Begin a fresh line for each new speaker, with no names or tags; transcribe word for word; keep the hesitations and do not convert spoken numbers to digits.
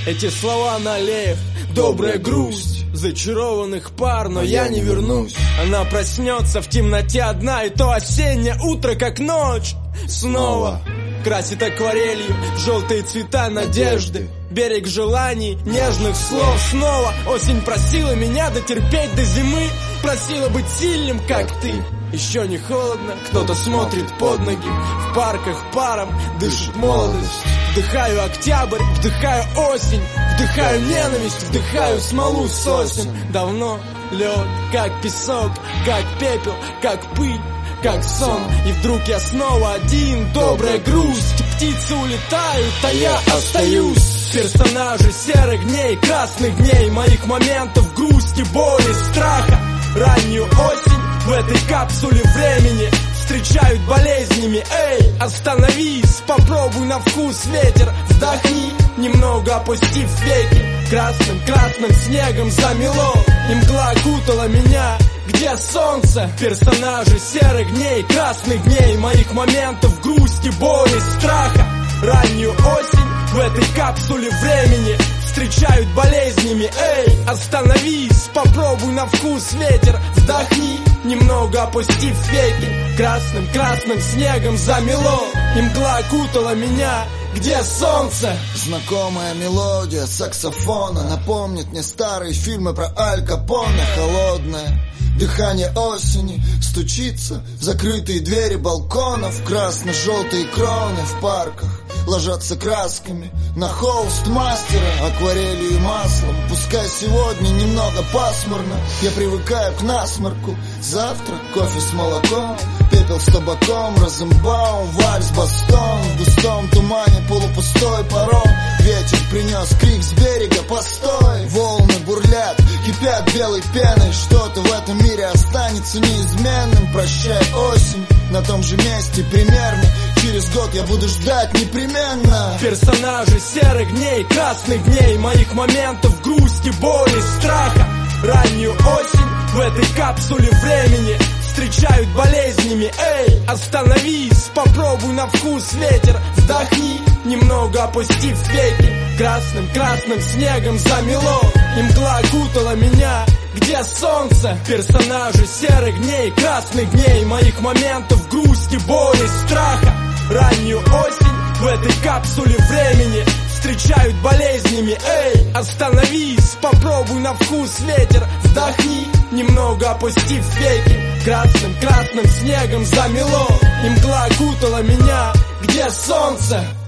Эти слова на аллеях, добрая грусть зачарованных пар, но я не вернусь. Она проснется в темноте одна, и то осеннее утро, как ночь, снова красит акварелью желтые цвета надежды, берег желаний, нежных слов. Снова осень просила меня дотерпеть до зимы, просила быть сильным, как ты. Еще не холодно, кто-то смотрит под ноги, в парках паром дышит молодость. Вдыхаю октябрь, вдыхаю осень, вдыхаю ненависть, вдыхаю смолу сосен. Давно лед, как песок, как пепел, как пыль, как сон. И вдруг я снова один, добрая грусть. Птицы улетают, а я остаюсь. Персонажи серых дней, красных дней, моих моментов грусти, боли, страха. Раннюю осень в этой капсуле времени встречают болезнями. Эй, остановись, попробуй на вкус ветер, вдохни, немного опустив веки. Красным, красным снегом замело, и мгла окутала меня. Где солнце? Персонажи серых дней, красных дней, моих моментов грусти, боли, страха. Раннюю осень в этой капсуле времени встречают болезнями. Эй, остановись, попробуй на вкус ветер, вдохни, немного опустив веки. Красным, красным снегом замело, и мгла окутала меня. Где солнце?
Знакомая мелодия саксофона напомнит мне старые фильмы про Аль Капоне. Холодное дыхание осени стучится в закрытые двери балконов. Красно-желтые кроны в парках ложатся красками на холст мастера, акварелью и маслом. Пускай сегодня немного пасмурно, я привыкаю к насморку. Завтра кофе с молоком, пепел с табаком, Розенбаум, вальс, бастон. В густом тумане полупустой паром, ветер принес крик с берега: постой! Волны бурлят, кипят белой пеной. Что-то в этом мире останется неизменным. Прощай, осень, на том же месте примерно. Через год я буду ждать непременно.
Персонажи серых дней, красных дней, моих моментов грусти, боли, страха. Раннюю осень в этой капсуле времени встречают болезнями. Эй, остановись, попробуй на вкус ветер, вдохни, немного опустив веки. Красным, красным снегом замело, и мгла окутала меня. Где солнце? Персонажи серых дней, красных дней, моих моментов грусти, боли, страха. Раннюю осень в этой капсуле времени встречают болезнями. Эй, остановись, попробуй на вкус ветер, вдохни, немного опустив веки. Красным, красным снегом замело, и мгла окутала меня. Где солнце?